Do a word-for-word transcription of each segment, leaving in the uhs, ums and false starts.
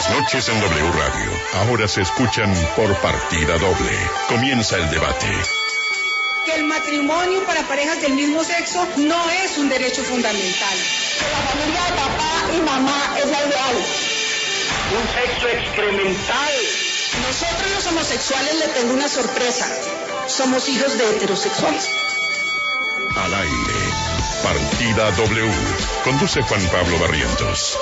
las noches en W Radio. Ahora se escuchan por partida doble. Comienza el debate. Que el matrimonio para parejas del mismo sexo no es un derecho fundamental. Que la familia de papá y mamá es la ideal. Un sexo experimental. Nosotros los homosexuales le tengo una sorpresa. Somos hijos de heterosexuales. Al aire. Partida W. Conduce Juan Pablo Barrientos.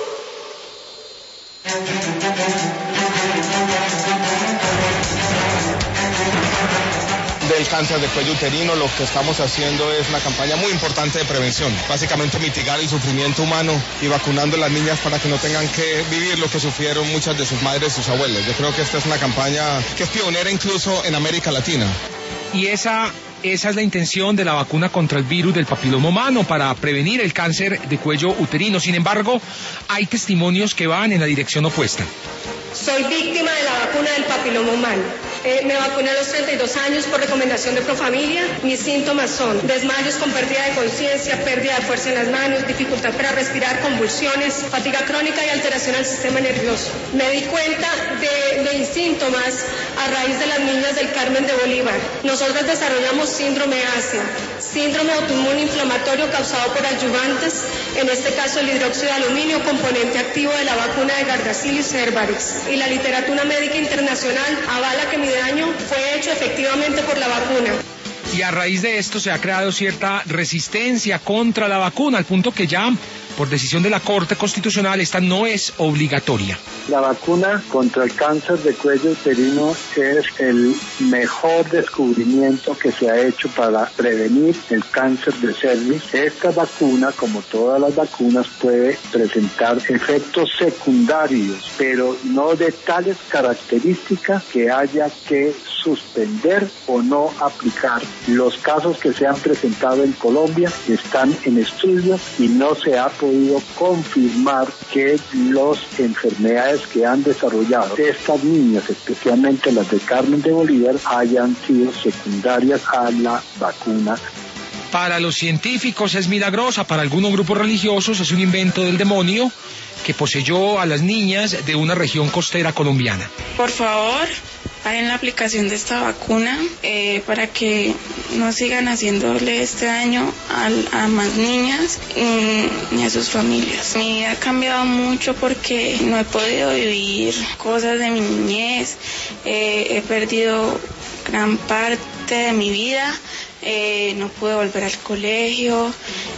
Del cáncer de cuello uterino, lo que estamos haciendo es una campaña muy importante de prevención, básicamente mitigar el sufrimiento humano y vacunando a las niñas para que no tengan que vivir lo que sufrieron muchas de sus madres y sus abuelas. Yo creo que esta es una campaña que es pionera incluso en América Latina. Y esa, esa es la intención de la vacuna contra el virus del papiloma humano, para prevenir el cáncer de cuello uterino. Sin embargo, hay testimonios que van en la dirección opuesta. Soy víctima de la vacuna del papiloma humano. Eh, me vacuné a los treinta y dos años por recomendación de Profamilia. Mis síntomas son desmayos con pérdida de conciencia, pérdida de fuerza en las manos, dificultad para respirar, convulsiones, fatiga crónica y alteración al sistema nervioso. Me di cuenta de, de mis síntomas a raíz de las niñas del Carmen de Bolívar. Nosotros desarrollamos síndrome ácido, síndrome autoinmune inflamatorio causado por adyuvantes, en este caso el hidróxido de aluminio, componente activo de la vacuna de Gardasil cervarix. Y la literatura médica internacional avala que mi daño fue hecho efectivamente por la vacuna. Y a raíz de esto se ha creado cierta resistencia contra la vacuna, al punto que ya, por decisión de la Corte Constitucional, esta no es obligatoria. La vacuna contra el cáncer de cuello uterino es el mejor descubrimiento que se ha hecho para prevenir el cáncer de cervix. Esta vacuna, como todas las vacunas, puede presentar efectos secundarios, pero no de tales características que haya que suspender o no aplicar. Los casos que se han presentado en Colombia están en estudio y no se ha podido confirmar que las enfermedades que han desarrollado estas niñas, especialmente las de Carmen de Bolívar, hayan sido secundarias a la vacuna. Para los científicos es milagrosa, para algunos grupos religiosos es un invento del demonio que poseyó a las niñas de una región costera colombiana. Por favor, hagan la aplicación de esta vacuna eh, para que no sigan haciéndole este daño a, a más niñas y, y a sus familias. Mi vida ha cambiado mucho porque no he podido vivir cosas de mi niñez, eh, he perdido gran parte de mi vida. Eh, no pude volver al colegio,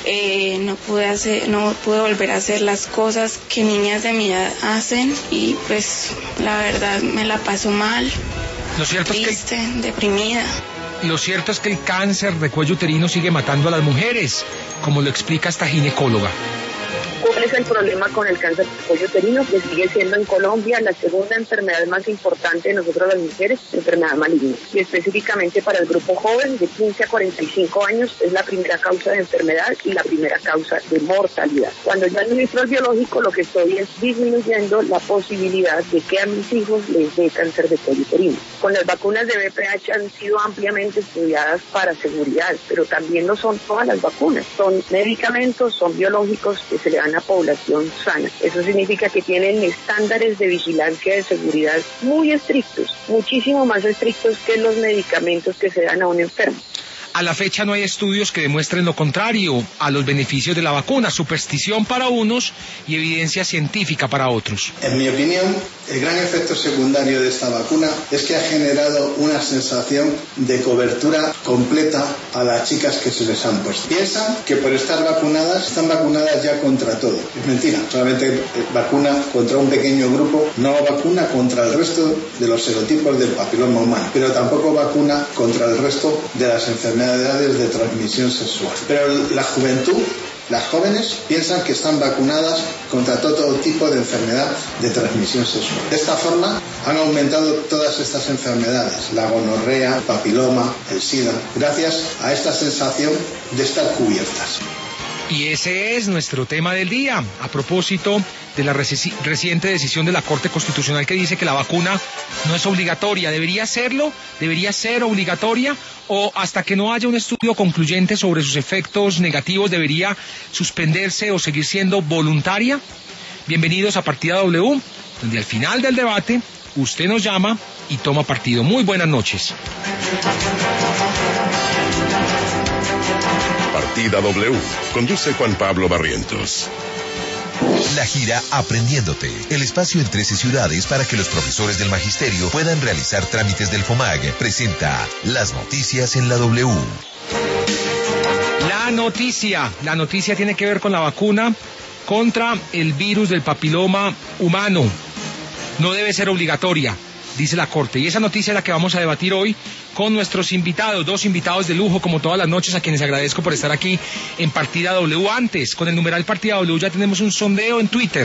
eh, no pude hacer, no pude volver a hacer las cosas que niñas de mi edad hacen y pues la verdad me la paso mal, lo cierto triste, es que, deprimida. Lo cierto es que el cáncer de cuello uterino sigue matando a las mujeres, como lo explica esta ginecóloga. ¿Cuál es el problema con el cáncer de cuello uterino? Que sigue siendo en Colombia la segunda enfermedad más importante de nosotros las mujeres, enfermedad maligna. Y específicamente para el grupo joven de quince a cuarenta y cinco años es la primera causa de enfermedad y la primera causa de mortalidad. Cuando yo administro el biológico, lo que estoy es disminuyendo la posibilidad de que a mis hijos les dé cáncer de cuello uterino. Con las vacunas de B P H han sido ampliamente estudiadas para seguridad, pero también no son todas las vacunas. Son medicamentos, son biológicos que se le dan a población sana. Eso significa que tienen estándares de vigilancia de seguridad muy estrictos, muchísimo más estrictos que los medicamentos que se dan a un enfermo. A la fecha no hay estudios que demuestren lo contrario a los beneficios de la vacuna, superstición para unos y evidencia científica para otros. En mi opinión, el gran efecto secundario de esta vacuna es que ha generado una sensación de cobertura completa a las chicas que se les han puesto. Piensan que por estar vacunadas, están vacunadas ya contra todo. Es mentira, solamente vacuna contra un pequeño grupo, no vacuna contra el resto de los serotipos del papiloma humano, pero tampoco vacuna contra el resto de las enfermedades de transmisión sexual. Pero la juventud, las jóvenes, piensan que están vacunadas contra todo tipo de enfermedad de transmisión sexual. De esta forma han aumentado todas estas enfermedades, la gonorrea, el papiloma, el SIDA, gracias a esta sensación de estar cubiertas. Y ese es nuestro tema del día, a propósito de la reci- reciente decisión de la Corte Constitucional que dice que la vacuna no es obligatoria. ¿Debería serlo? ¿Debería ser obligatoria? ¿O hasta que no haya un estudio concluyente sobre sus efectos negativos debería suspenderse o seguir siendo voluntaria? Bienvenidos a Partida W. donde al final del debate usted nos llama y toma partido. Muy buenas noches. Partida W. Conduce Juan Pablo Barrientos. La gira Aprendiéndote, el espacio en trece ciudades para que los profesores del magisterio puedan realizar trámites del FOMAG, presenta las noticias en la W. La noticia, la noticia tiene que ver con la vacuna contra el virus del papiloma humano. No debe ser obligatoria, dice la Corte. Y esa noticia es la que vamos a debatir hoy con nuestros invitados, dos invitados de lujo, como todas las noches, a quienes agradezco por estar aquí en Partida W. Antes, con el numeral Partida W, ya tenemos un sondeo en Twitter.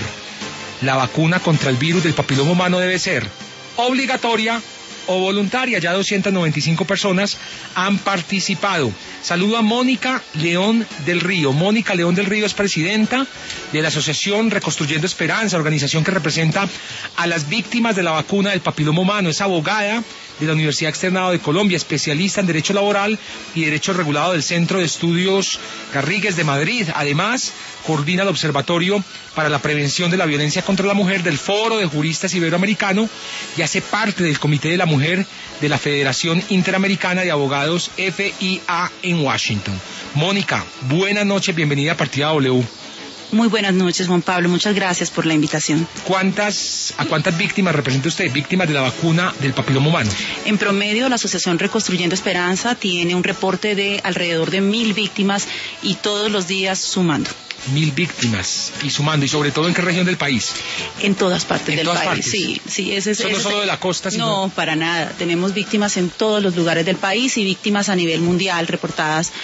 La vacuna contra el virus del papiloma humano debe ser obligatoria o voluntaria. Ya doscientas noventa y cinco personas han participado. Saludo a Mónica León del Río. Mónica León del Río es presidenta de la Asociación Reconstruyendo Esperanza, organización que representa a las víctimas de la vacuna del papiloma humano. Es abogada de la Universidad Externado de Colombia, especialista en Derecho Laboral y Derecho Regulado del Centro de Estudios Garrigues de Madrid. Además, coordina el Observatorio para la Prevención de la Violencia contra la Mujer del Foro de Juristas Iberoamericano y hace parte del Comité de la Mujer de la Federación Interamericana de Abogados F I A en Washington. Mónica, buenas noches, bienvenida a Partida W. Muy buenas noches, Juan Pablo, muchas gracias por la invitación. ¿Cuántas, ¿A cuántas víctimas representa usted, víctimas de la vacuna del papiloma humano? En promedio, la Asociación Reconstruyendo Esperanza tiene un reporte de alrededor de mil víctimas y todos los días sumando. Mil víctimas y sumando, y sobre todo ¿en qué región del país? En todas partes ¿En del todas país, partes? sí, sí. Ese, ¿Eso ese, no solo de la costa? Sino... No, para nada. Tenemos víctimas en todos los lugares del país y víctimas a nivel mundial reportadas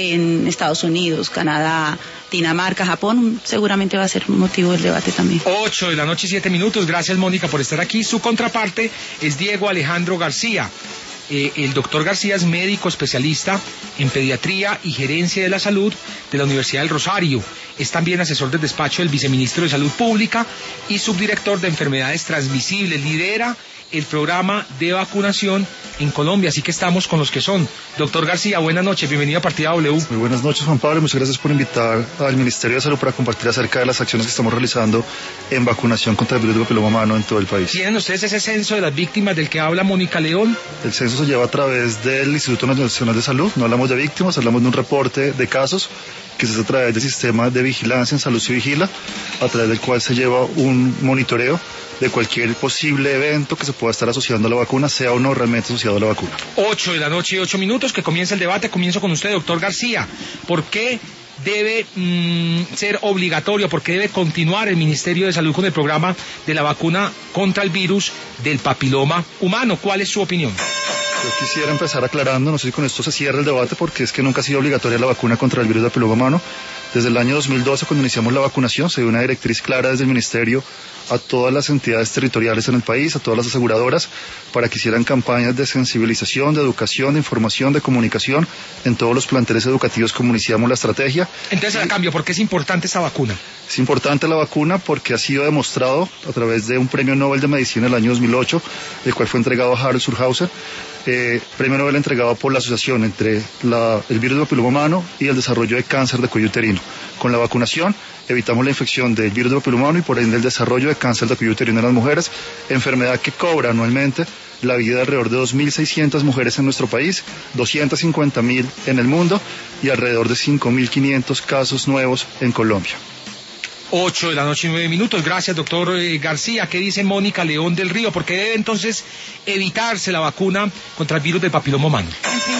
en Estados Unidos, Canadá, Dinamarca, Japón. Seguramente va a ser motivo del debate también. Ocho de la noche, siete minutos. Gracias, Mónica, por estar aquí. Su contraparte es Diego Alejandro García. Eh, el doctor García es médico especialista en pediatría y gerencia de la salud de la Universidad del Rosario. Es también asesor del despacho del viceministro de Salud Pública y subdirector de enfermedades transmisibles. Lidera el programa de vacunación en Colombia, así que estamos con los que son. Doctor García, buenas noches, bienvenido a Partida W. Muy buenas noches, Juan Pablo, muchas gracias por invitar al Ministerio de Salud para compartir acerca de las acciones que estamos realizando en vacunación contra el virus del papiloma humano en todo el país. ¿Tienen ustedes ese censo de las víctimas del que habla Mónica León? El censo se lleva a través del Instituto Nacional de Salud, no hablamos de víctimas, hablamos de un reporte de casos que se hace a través del sistema de vigilancia en Salud Se Vigila, a través del cual se lleva un monitoreo de cualquier posible evento que se pueda estar asociando a la vacuna, sea o no realmente asociado a la vacuna. Ocho de la noche y ocho minutos, que comienza el debate. Comienzo con usted, doctor García. ¿Por qué debe mmm, ser obligatorio, por qué debe continuar el Ministerio de Salud con el programa de la vacuna contra el virus del papiloma humano? ¿Cuál es su opinión? Yo quisiera empezar aclarando, no sé si con esto se cierra el debate, porque es que nunca ha sido obligatoria la vacuna contra el virus del papiloma humano. Desde el año dos mil doce, cuando iniciamos la vacunación, se dio una directriz clara desde el Ministerio a todas las entidades territoriales en el país, a todas las aseguradoras, para que hicieran campañas de sensibilización, de educación, de información, de comunicación en todos los planteles educativos como iniciamos la estrategia. Entonces, a cambio, ¿por qué es importante esta vacuna? Es importante la vacuna porque ha sido demostrado a través de un premio Nobel de Medicina en el año dos mil ocho, el cual fue entregado a Harold Schulhauser, eh, premio Nobel entregado por la asociación entre la, el virus del papiloma humano y el desarrollo de cáncer de cuello uterino. Con la vacunación evitamos la infección del virus del papiloma humano y por ende el desarrollo de cáncer de cuello uterino en las mujeres, enfermedad que cobra anualmente la vida de alrededor de dos mil seiscientas mujeres en nuestro país, doscientas cincuenta mil en el mundo y alrededor de cinco mil quinientos casos nuevos en Colombia. Ocho de la noche y nueve minutos. Gracias, doctor eh, García. ¿Qué dice Mónica León del Río? ¿Por qué debe entonces evitarse la vacuna contra el virus del papiloma humano?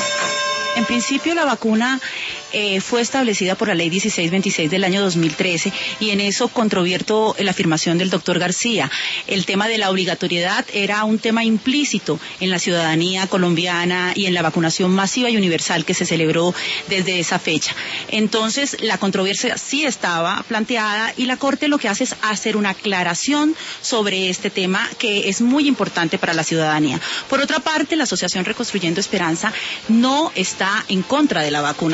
En principio, la vacuna eh, fue establecida por la ley dieciséis veintiséis del año dos mil trece y en eso controvierto la afirmación del doctor García. El tema de la obligatoriedad era un tema implícito en la ciudadanía colombiana y en la vacunación masiva y universal que se celebró desde esa fecha. Entonces, la controversia sí estaba planteada y la Corte lo que hace es hacer una aclaración sobre este tema que es muy importante para la ciudadanía. Por otra parte, la Asociación Reconstruyendo Esperanza no está en contra de la vacuna del papiloma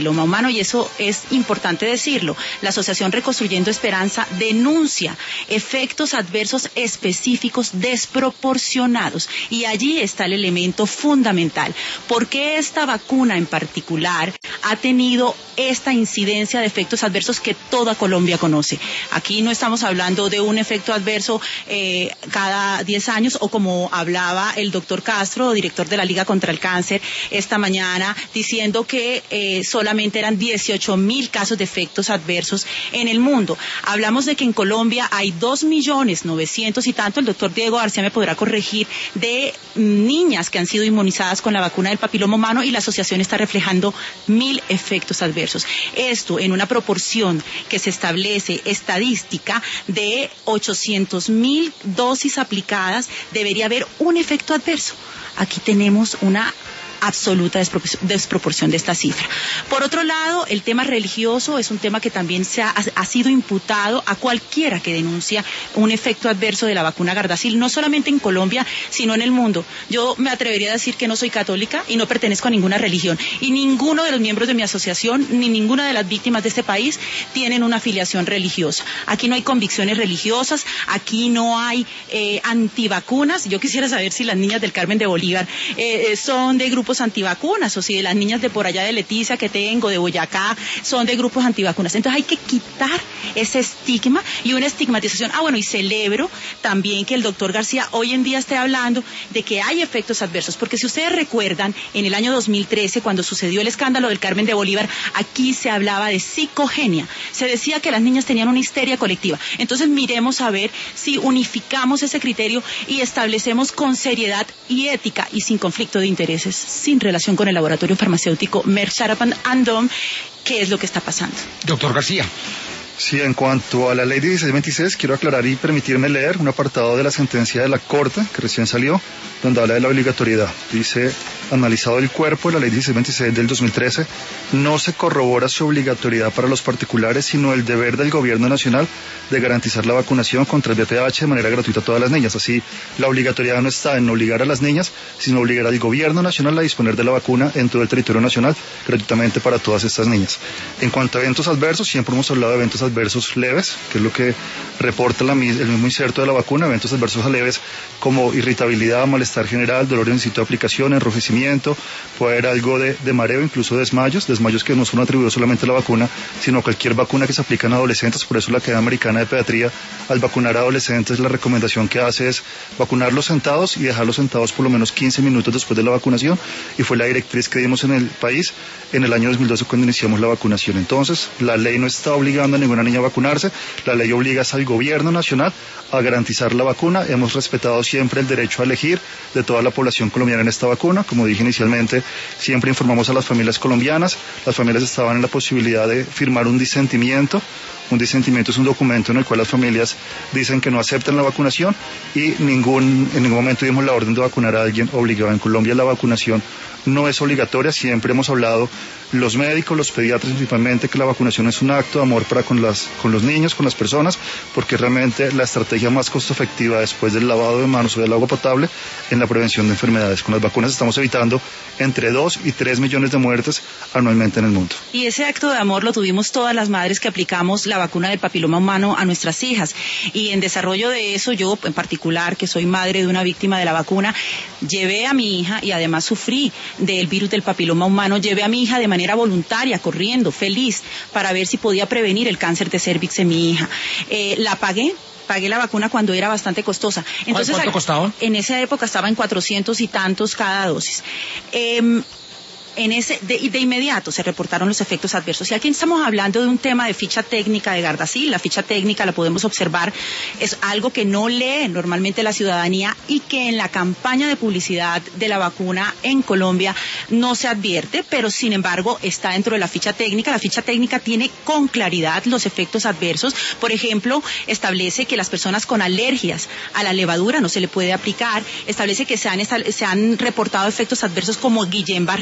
papiloma humano, y eso es importante decirlo. La Asociación Reconstruyendo Esperanza denuncia efectos adversos específicos desproporcionados, y allí está el elemento fundamental. ¿Por qué esta vacuna en particular ha tenido esta incidencia de efectos adversos que toda Colombia conoce? Aquí no estamos hablando de un efecto adverso eh, cada diez años, o como hablaba el doctor Castro, director de la Liga contra el Cáncer, esta mañana, diciendo que eh, solamente eran dieciocho mil casos de efectos adversos en el mundo. Hablamos de que en Colombia hay dos millones novecientos y tanto, el doctor Diego García me podrá corregir, de niñas que han sido inmunizadas con la vacuna del papiloma humano, y la asociación está reflejando mil efectos adversos. Esto en una proporción que se establece estadística de ochocientos mil dosis aplicadas, debería haber un efecto adverso. Aquí tenemos una absoluta desproporción de esta cifra. Por otro lado, el tema religioso es un tema que también se ha, ha sido imputado a cualquiera que denuncia un efecto adverso de la vacuna Gardasil, no solamente en Colombia, sino en el mundo. Yo me atrevería a decir que no soy católica y no pertenezco a ninguna religión, y ninguno de los miembros de mi asociación, ni ninguna de las víctimas de este país, tienen una afiliación religiosa. Aquí no hay convicciones religiosas, aquí no hay eh, antivacunas. Yo quisiera saber si las niñas del Carmen de Bolívar eh, son de grupos antivacunas, o si de las niñas de por allá de Leticia que tengo, de Boyacá, son de grupos antivacunas. Entonces hay que quitar ese estigma y una estigmatización. Ah, bueno, y celebro también que el doctor García hoy en día esté hablando de que hay efectos adversos, porque si ustedes recuerdan, en el año dos mil trece, cuando sucedió el escándalo del Carmen de Bolívar, aquí se hablaba de psicogenia, se decía que las niñas tenían una histeria colectiva. Entonces miremos a ver si unificamos ese criterio y establecemos con seriedad y ética y sin conflicto de intereses, sin relación con el laboratorio farmacéutico Merck Sharp and Dohme, qué es lo que está pasando. Doctor García. Sí, en cuanto a la ley dieciséis veintiséis, quiero aclarar y permitirme leer un apartado de la sentencia de la Corte, que recién salió, donde habla de la obligatoriedad. Dice, analizado el cuerpo de la ley dieciséis veintiséis del dos mil trece, no se corrobora su obligatoriedad para los particulares, sino el deber del gobierno nacional de garantizar la vacunación contra el V I H de manera gratuita a todas las niñas. Así, la obligatoriedad no está en obligar a las niñas, sino obligar al gobierno nacional a disponer de la vacuna en todo el territorio nacional gratuitamente para todas estas niñas. En cuanto a eventos adversos, siempre hemos hablado de eventos adversos leves, que es lo que reporta la, el mismo inserto de la vacuna. Eventos adversos leves como irritabilidad, malestar general, dolor en el sitio de aplicación, enrojecimiento, puede haber algo de, de mareo, incluso desmayos, desmayos que no son atribuidos solamente a la vacuna, sino a cualquier vacuna que se aplica en adolescentes. Por eso la Academia Americana de Pediatría, al vacunar a adolescentes, la recomendación que hace es vacunarlos sentados y dejarlos sentados por lo menos quince minutos después de la vacunación, y fue la directriz que dimos en el país en el año dos mil doce cuando iniciamos la vacunación. Entonces, la ley no está obligando a ninguna niña a vacunarse, la ley obliga al gobierno nacional a garantizar la vacuna. Hemos respetado siempre el derecho a elegir de toda la población colombiana en esta vacuna. Como dije inicialmente, siempre informamos a las familias colombianas, las familias estaban en la posibilidad de firmar un disentimiento. Un disentimiento es un documento en el cual las familias dicen que no aceptan la vacunación, y ningún, en ningún momento dimos la orden de vacunar a alguien obligado. En Colombia la vacunación no es obligatoria. Siempre hemos hablado, los médicos, los pediatras principalmente, que la vacunación es un acto de amor para con, las, con los niños, con las personas, porque realmente la estrategia más costo efectiva después del lavado de manos o del agua potable en la prevención de enfermedades. Con las vacunas estamos evitando entre dos y tres millones de muertes anualmente en el mundo. Y ese acto de amor lo tuvimos todas las madres que aplicamos la vacuna del papiloma humano a nuestras hijas, y en desarrollo de eso, yo en particular, que soy madre de una víctima de la vacuna, llevé a mi hija, y además sufrí del virus del papiloma humano, llevé a mi hija de manera voluntaria, corriendo, feliz, para ver si podía prevenir el cáncer de cervix en mi hija. Eh, la pagué. Pagué la vacuna cuando era bastante costosa. Entonces, ¿cuánto costaba? En esa época estaba en cuatrocientos y tantos cada dosis. Eh, En ese, de, de inmediato se reportaron los efectos adversos. Y aquí estamos hablando de un tema de ficha técnica de Gardasil. La ficha técnica, la podemos observar, es algo que no lee normalmente la ciudadanía, y que en la campaña de publicidad de la vacuna en Colombia no se advierte, pero sin embargo está dentro de la ficha técnica. La ficha técnica tiene con claridad los efectos adversos. Por ejemplo, establece que las personas con alergias a la levadura no se le puede aplicar. Establece que se han, se han reportado efectos adversos como Guillain-Barré.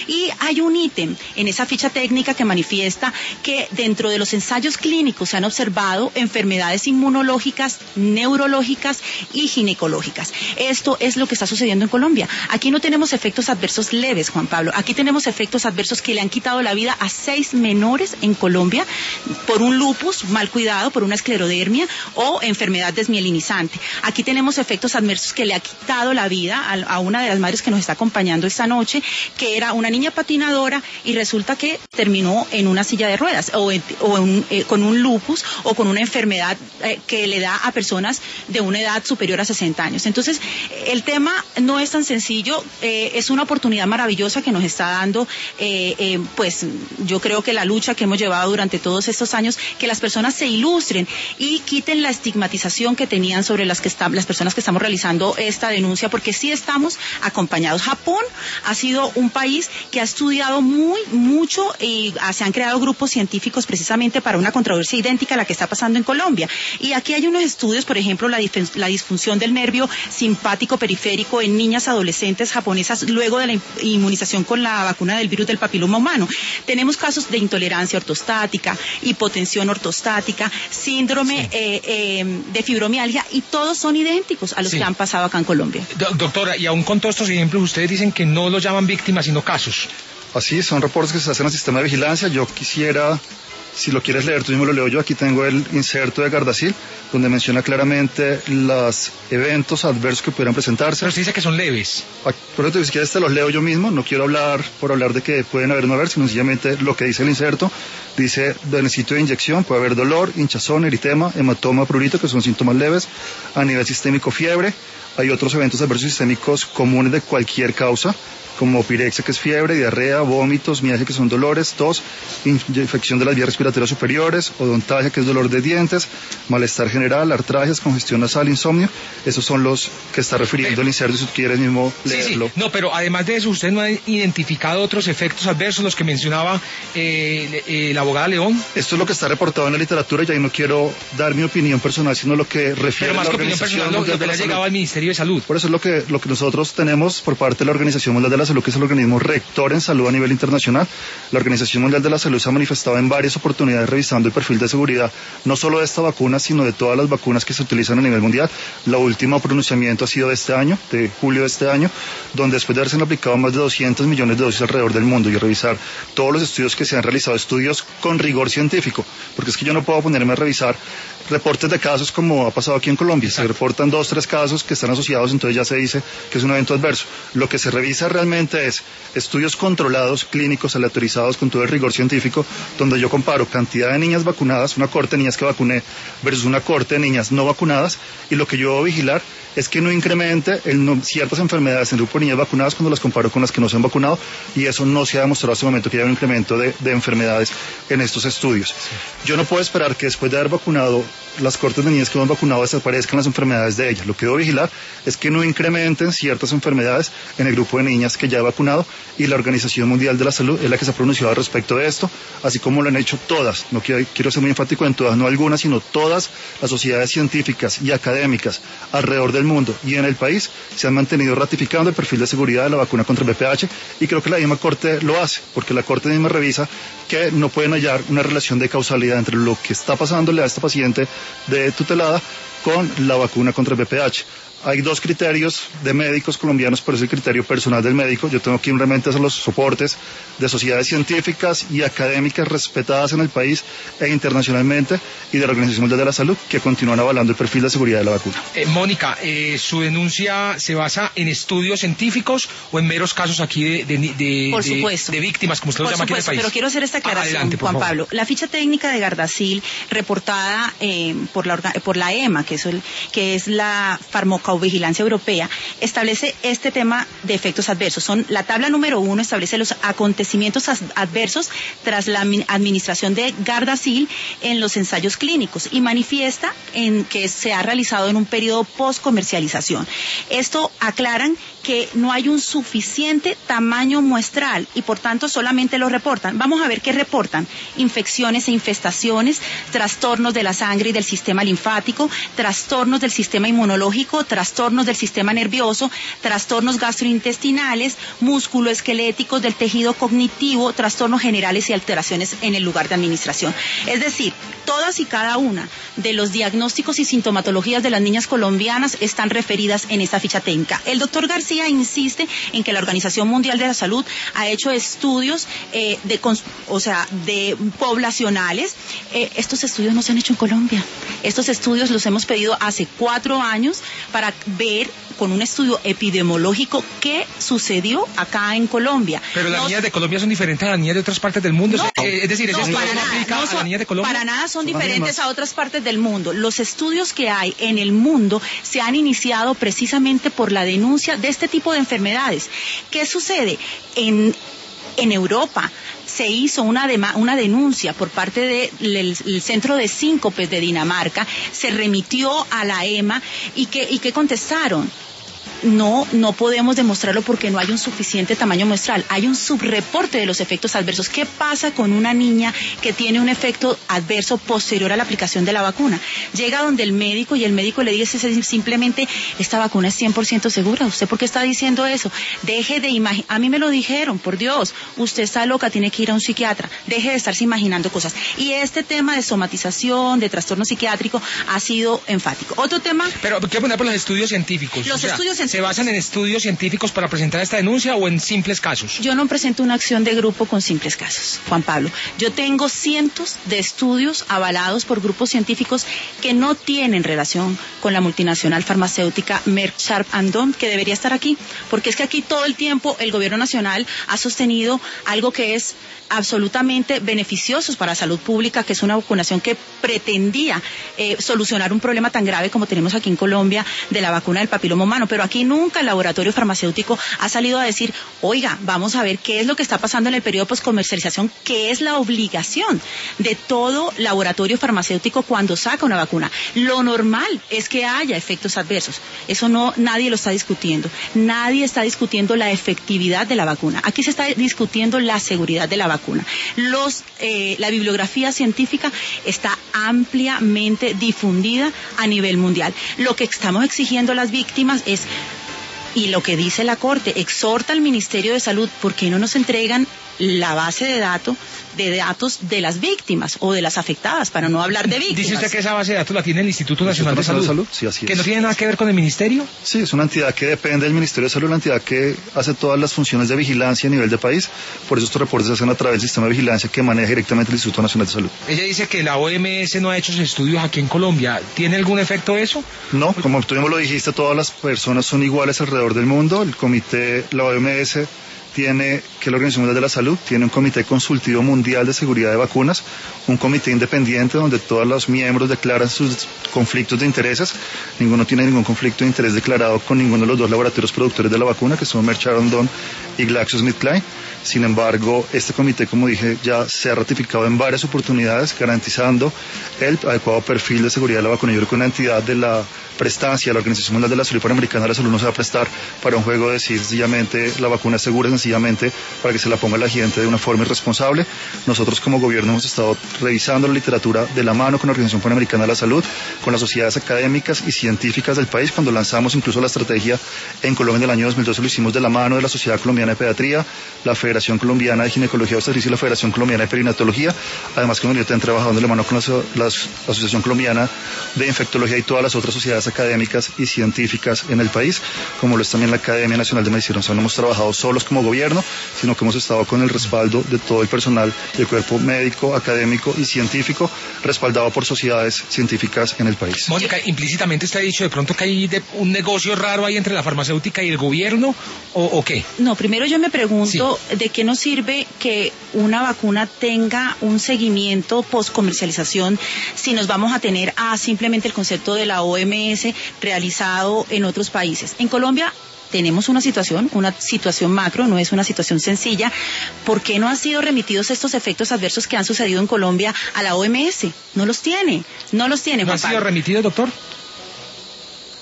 Y hay un ítem en esa ficha técnica que manifiesta que dentro de los ensayos clínicos se han observado enfermedades inmunológicas, neurológicas y ginecológicas. Esto es lo que está sucediendo en Colombia. Aquí no tenemos efectos adversos leves, Juan Pablo. Aquí tenemos efectos adversos que le han quitado la vida a seis menores en Colombia por un lupus mal cuidado, por una esclerodermia o enfermedad desmielinizante. Aquí tenemos efectos adversos que le ha quitado la vida a, a una de las madres que nos está acompañando esta noche, que era una niña patinadora y resulta que terminó en una silla de ruedas o, en, o en, eh, con un lupus o con una enfermedad eh, que le da a personas de una edad superior a sesenta años. Entonces, el tema no es tan sencillo, eh, es una oportunidad maravillosa que nos está dando, eh, eh, pues yo creo que la lucha que hemos llevado durante todos estos años, que las personas se ilustren y quiten la estigmatización que tenían sobre las que están, las personas que estamos realizando esta denuncia, porque sí estamos acompañados. Japón ha sido un país que ha estudiado muy, mucho y se han creado grupos científicos precisamente para una controversia idéntica a la que está pasando en Colombia. Y aquí hay unos estudios, por ejemplo, la, la disfunción del nervio simpático periférico en niñas adolescentes japonesas luego de la inmunización con la vacuna del virus del papiloma humano. Tenemos casos de intolerancia ortostática, hipotensión ortostática, síndrome sí. eh, eh, de fibromialgia, y todos son idénticos a los sí. que han pasado acá en Colombia. Do- doctora, y aún con todos estos ejemplos, ustedes dicen que no los llaman víctimas, sino casos. Así, son reportes que se hacen al sistema de vigilancia. Yo quisiera, si lo quieres leer, tú mismo lo leo yo. Aquí tengo el inserto de Gardasil, donde menciona claramente los eventos adversos que pudieran presentarse. Pero se dice que son leves. Por eso, si quieres, te los leo yo mismo. No quiero hablar por hablar de que pueden haber no haber, sino sencillamente lo que dice el inserto. Dice, necesito de inyección, puede haber dolor, hinchazón, eritema, hematoma, prurito, que son síntomas leves. A nivel sistémico, fiebre. Hay otros eventos adversos sistémicos comunes de cualquier causa, como pirexia, que es fiebre, diarrea, vómitos, mialgia, que son dolores, tos, infección de las vías respiratorias superiores, odontalgia, que es dolor de dientes, malestar general, artralgias, congestión nasal, insomnio. Esos son los que está refiriendo el inserto, si tú quieres mismo leerlo. Sí, sí. No, pero además de eso, ¿ustedes no han identificado otros efectos adversos, los que mencionaba eh, eh, la abogada León? Esto es lo que está reportado en la literatura, y ahí no quiero dar mi opinión personal, sino lo que refiere pero más la que opinión personal, lo, lo que le ha llegado al Ministerio de Salud. Por eso es lo que, lo que nosotros tenemos por parte de la Organización Mundial de la Salud, que es el organismo rector en salud a nivel internacional. La Organización Mundial de la Salud se ha manifestado en varias oportunidades revisando el perfil de seguridad, no solo de esta vacuna, sino de todas las vacunas que se utilizan a nivel mundial. La última pronunciamiento ha sido de este año, de julio de este año, donde después de haberse aplicado más de doscientos millones de dosis alrededor del mundo y revisar todos los estudios que se han realizado, estudios con rigor científico, porque es que yo no puedo ponerme a revisar reportes de casos como ha pasado aquí en Colombia. Exacto. Se reportan dos, tres casos que están asociados, entonces ya se dice que es un evento adverso. Lo que se revisa realmente es estudios controlados, clínicos, aleatorizados, con todo el rigor científico, donde yo comparo cantidad de niñas vacunadas, una corte de niñas que vacuné versus una corte de niñas no vacunadas, y lo que yo debo vigilar es que no incremente el no, ciertas enfermedades en el grupo de niñas vacunadas cuando las comparo con las que no se han vacunado, y eso no se ha demostrado hasta el momento que haya un incremento de, de enfermedades en estos estudios. Sí. Yo no puedo esperar que después de haber vacunado las cortes de niñas que hemos vacunado desaparezcan las enfermedades de ellas. Lo que debo vigilar es que no incrementen ciertas enfermedades en el grupo de niñas que ya he vacunado, y la Organización Mundial de la Salud es la que se ha pronunciado al respecto de esto, así como lo han hecho todas, no quiero, quiero ser muy enfático en todas, no algunas, sino todas las sociedades científicas y académicas alrededor del mundo y en el país se han mantenido ratificando el perfil de seguridad de la vacuna contra el V P H, y creo que la misma Corte lo hace, porque la Corte misma revisa que no pueden hallar una relación de causalidad entre lo que está pasándole a esta paciente de tutelada con la vacuna contra el V P H. Hay dos criterios de médicos colombianos, pero es el criterio personal del médico. Yo tengo que simplemente hacer los soportes de sociedades científicas y académicas respetadas en el país e internacionalmente, y de la Organización Mundial de la Salud, que continúan avalando el perfil de seguridad de la vacuna. Eh, Mónica, eh, ¿su denuncia se basa en estudios científicos o en meros casos aquí de, de, de, por de, supuesto. de víctimas, como usted por lo llama supuesto, aquí en el país? Pero quiero hacer esta aclaración, ah, adelante, Juan Pablo. La ficha técnica de Gardasil, reportada eh, por, la, por la E M A, que es, el, que es la farmacovigilancia europea, establece este tema de efectos adversos. Son la tabla número uno, establece los acontecimientos adversos tras la administración de Gardasil en los ensayos clínicos, y manifiesta en que se ha realizado en un periodo post-comercialización. Esto aclaran que no hay un suficiente tamaño muestral y por tanto solamente lo reportan. Vamos a ver qué reportan: infecciones e infestaciones, trastornos de la sangre y del sistema linfático, trastornos del sistema inmunológico, trastornos del sistema nervioso, trastornos gastrointestinales, musculoesqueléticos del tejido cognitivo, trastornos generales y alteraciones en el lugar de administración. Es decir, todas y cada una de los diagnósticos y sintomatologías de las niñas colombianas están referidas en esta ficha técnica. El doctor García insiste en que la Organización Mundial de la Salud ha hecho estudios eh, de, o sea, de poblacionales. Eh, estos estudios no se han hecho en Colombia. Estos estudios los hemos pedido hace cuatro años para ver con un estudio epidemiológico qué sucedió acá en Colombia. Pero las Nos... niñas de Colombia son diferentes a las niñas de otras partes del mundo. No, eh, es decir, no, ¿ese para estudio nada, aplica no son, a las niñas de Colombia? Para nada son, son diferentes a otras partes del mundo. Los estudios que hay en el mundo se han iniciado precisamente por la denuncia de este tipo de enfermedades. ¿Qué sucede? En, en Europa se hizo una, dema, una denuncia por parte del de, Centro de Síncopes de Dinamarca, se remitió a la E M A y que, y que contestaron. No, no podemos demostrarlo porque no hay un suficiente tamaño muestral. Hay un subreporte de los efectos adversos. ¿Qué pasa con una niña que tiene un efecto adverso posterior a la aplicación de la vacuna? Llega donde el médico y el médico le dice simplemente, esta vacuna es cien por ciento segura. ¿Usted por qué está diciendo eso? Deje de imaginar. A mí me lo dijeron, por Dios. Usted está loca, tiene que ir a un psiquiatra. Deje de estarse imaginando cosas. Y este tema de somatización, de trastorno psiquiátrico, ha sido enfático. Otro tema... Pero, ¿qué poner por los estudios científicos? Los o sea, estudios científicos. ¿Se basan en estudios científicos para presentar esta denuncia o en simples casos? Yo no presento una acción de grupo con simples casos, Juan Pablo. Yo tengo cientos de estudios avalados por grupos científicos que no tienen relación con la multinacional farmacéutica Merck Sharp and Dohme, que debería estar aquí, porque es que aquí todo el tiempo el gobierno nacional ha sostenido algo que es absolutamente beneficiosos para la salud pública, que es una vacunación que pretendía eh, solucionar un problema tan grave como tenemos aquí en Colombia de la vacuna del papiloma humano, pero aquí nunca el laboratorio farmacéutico ha salido a decir, oiga, vamos a ver qué es lo que está pasando en el periodo de poscomercialización, que es la obligación de todo laboratorio farmacéutico cuando saca una vacuna. Lo normal es que haya efectos adversos. Eso no, nadie lo está discutiendo. Nadie está discutiendo la efectividad de la vacuna. Aquí se está discutiendo la seguridad de la vacuna. Los, eh, la bibliografía científica está ampliamente difundida a nivel mundial. Lo que estamos exigiendo a las víctimas es, y lo que dice la Corte, exhorta al Ministerio de Salud, ¿por qué no nos entregan la base de datos de datos de las víctimas o de las afectadas, para no hablar de víctimas? Dice usted que esa base de datos la tiene el Instituto Nacional de Salud. Salud. Sí, así es. ¿Que no tiene nada que ver con el Ministerio? Sí, es una entidad que depende del Ministerio de Salud, una entidad que hace todas las funciones de vigilancia a nivel de país. Por eso estos reportes se hacen a través del sistema de vigilancia que maneja directamente el Instituto Nacional de Salud. Ella dice que la O M S no ha hecho sus estudios aquí en Colombia. ¿Tiene algún efecto eso? No, como tú mismo lo dijiste, todas las personas son iguales alrededor del mundo. El comité, la O M S... tiene, que la Organización Mundial de la Salud, tiene un comité consultivo mundial de seguridad de vacunas, un comité independiente donde todos los miembros declaran sus conflictos de intereses. Ninguno tiene ningún conflicto de interés declarado con ninguno de los dos laboratorios productores de la vacuna, que son Merck Sharp and Dohme y GlaxoSmithKline. Sin embargo, este comité, como dije, ya se ha ratificado en varias oportunidades, garantizando el adecuado perfil de seguridad de la vacuna. Yo creo que una entidad de la prestancia, la Organización Mundial de la Salud y Panamericana de la Salud, no se va a prestar para un juego de decir sencillamente la vacuna es segura, sencillamente para que se la ponga la gente de una forma irresponsable. Nosotros como gobierno hemos estado revisando la literatura de la mano con la Organización Panamericana de la Salud, con las sociedades académicas y científicas del país. Cuando lanzamos incluso la estrategia en Colombia en el año dos mil doce, lo hicimos de la mano de la Sociedad Colombiana de Pediatría, la Federación Colombiana de Ginecología y Obstetricia y la Federación Colombiana de Perinatología. Además, que hemos estado trabajando de la mano con la, la Asociación Colombiana de Infectología y todas las otras sociedades académicas y científicas en el país, como lo es también la Academia Nacional de Medicina. O sea, no hemos trabajado solos como gobierno, sino que hemos estado con el respaldo de todo el personal del cuerpo médico, académico y científico, respaldado por sociedades científicas en el país. Mónica, implícitamente usted ha dicho de pronto que hay de, un negocio raro ahí entre la farmacéutica y el gobierno, ¿o, o qué? No, primero yo me pregunto, sí, ¿de qué nos sirve que una vacuna tenga un seguimiento post-comercialización si nos vamos a tener a simplemente el concepto de la O M S realizado en otros países? En Colombia tenemos una situación, una situación macro, no es una situación sencilla. ¿Por qué no han sido remitidos estos efectos adversos que han sucedido en Colombia a la O M S? No los tiene, no los tiene, ¿No Juan han sido remitidos, doctor?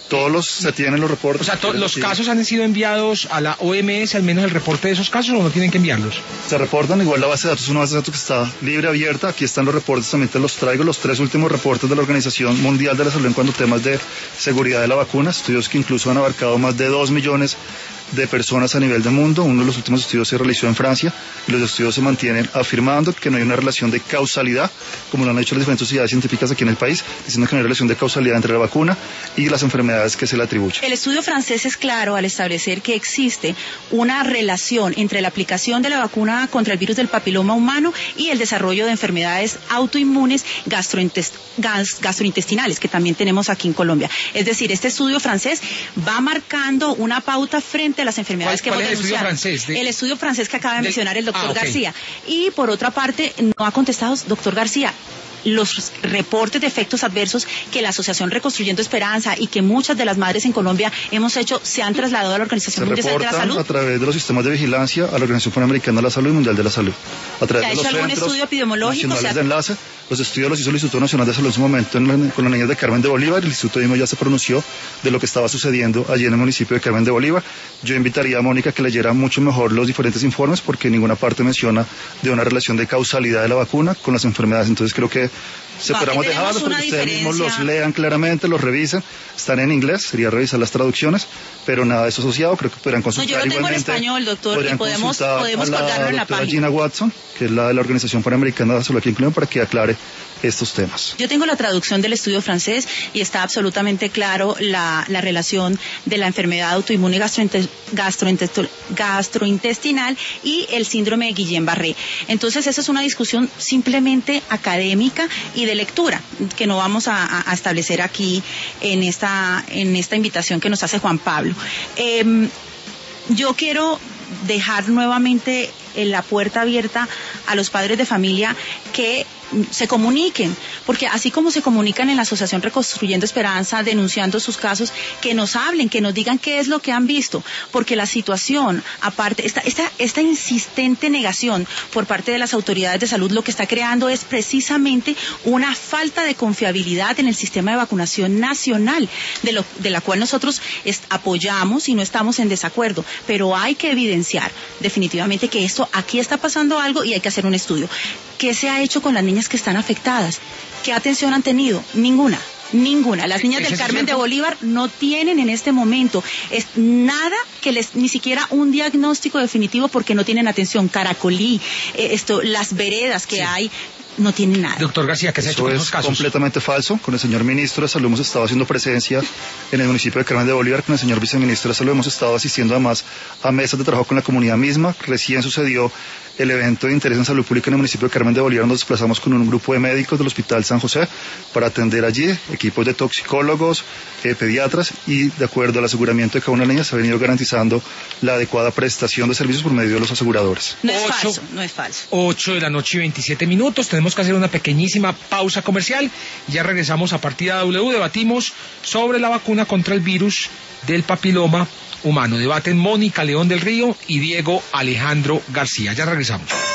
Todos los se tienen los reportes. O sea, to, los casos han sido enviados a la O M S, al menos el reporte de esos casos, ¿o no tienen que enviarlos? Se reportan, igual la base de datos es una base de datos que está libre, abierta. Aquí están los reportes, también te los traigo, los tres últimos reportes de la Organización Mundial de la Salud en cuanto a temas de seguridad de la vacuna, estudios que incluso han abarcado más de dos millones de personas a nivel del mundo. Uno de los últimos estudios se realizó en Francia y los estudios se mantienen afirmando que no hay una relación de causalidad, como lo han hecho las diferentes sociedades científicas aquí en el país, diciendo que no hay relación de causalidad entre la vacuna y las enfermedades que se le atribuyen. El estudio francés es claro al establecer que existe una relación entre la aplicación de la vacuna contra el virus del papiloma humano y el desarrollo de enfermedades autoinmunes gastrointest gas gastrointestinales, que también tenemos aquí en Colombia. Es decir, este estudio francés va marcando una pauta frente a las enfermedades que hemos denunciado. ¿Cuál es el estudio francés? De... El estudio francés que acaba de, de... mencionar el doctor ah, okay. García. Y por otra parte, no ha contestado, doctor García, los reportes de efectos adversos que la Asociación Reconstruyendo Esperanza y que muchas de las madres en Colombia hemos hecho se han trasladado a la Organización se Mundial de la Salud. A través de los sistemas de vigilancia a la Organización Panamericana de la Salud y Mundial de la Salud. A través ¿Se ha de hecho los algún centros estudio epidemiológico? nacionales O sea, de enlace. Los estudios los hizo el Instituto Nacional de Salud en su momento en la, con las niñas de Carmen de Bolívar. El Instituto mismo ya se pronunció de lo que estaba sucediendo allí en el municipio de Carmen de Bolívar. Yo invitaría a Mónica que leyera mucho mejor los diferentes informes porque en ninguna parte menciona de una relación de causalidad de la vacuna con las enfermedades. Entonces creo que separamos dejarlos para que ustedes mismos los lean claramente, los revisen. Están en inglés, sería revisar las traducciones, pero nada de eso asociado. Creo que podrían consultar. No, yo lo tengo igualmente, en español, doctor, y podemos, podemos colgarlo en la página. Gina Watson, que es la de la Organización Panamericana de la Salud aquí en Colombia, para que aclare estos temas. Yo tengo la traducción del estudio francés y está absolutamente claro la, la relación de la enfermedad autoinmune gastrointestinal, gastrointestinal y el síndrome de Guillain-Barré. Entonces esa es una discusión simplemente académica y de lectura que no vamos a, a establecer aquí en esta, en esta invitación que nos hace Juan Pablo. Eh, yo quiero dejar nuevamente en la puerta abierta a los padres de familia que se comuniquen, porque así como se comunican en la Asociación Reconstruyendo Esperanza denunciando sus casos, que nos hablen, que nos digan qué es lo que han visto, porque la situación, aparte, esta, esta, esta insistente negación por parte de las autoridades de salud lo que está creando es precisamente una falta de confiabilidad en el sistema de vacunación nacional, de, lo, de la cual nosotros est- apoyamos y no estamos en desacuerdo, pero hay que evidenciar definitivamente que esto, aquí está pasando algo y hay que hacer un estudio. ¿Qué se ha hecho con las niñas que están afectadas? ¿Qué atención han tenido? Ninguna. Ninguna. Las niñas del Carmen de Bolívar no tienen en este momento es nada que les, ni siquiera un diagnóstico definitivo porque no tienen atención. Caracolí, eh, esto, las veredas que sí. hay, no tienen nada. Doctor García, ¿qué se ha hecho con esos casos? Eso es completamente falso. Con el señor ministro de Salud hemos estado haciendo presencia en el municipio de Carmen de Bolívar. Con el señor viceministro de Salud hemos estado asistiendo además a mesas de trabajo con la comunidad misma. Recién sucedió el evento de interés en salud pública en el municipio de Carmen de Bolívar. Nos desplazamos con un grupo de médicos del Hospital San José para atender allí, equipos de toxicólogos, eh, pediatras, y de acuerdo al aseguramiento de cada una de las niñas se ha venido garantizando la adecuada prestación de servicios por medio de los aseguradores. No es ocho, falso, no es falso. ocho de la noche y veintisiete minutos, tenemos que hacer una pequeñísima pausa comercial, ya regresamos a Partida W, debatimos sobre la vacuna contra el virus del papiloma humano. Debaten Mónica León del Río y Diego Alejandro García. Ya regresamos.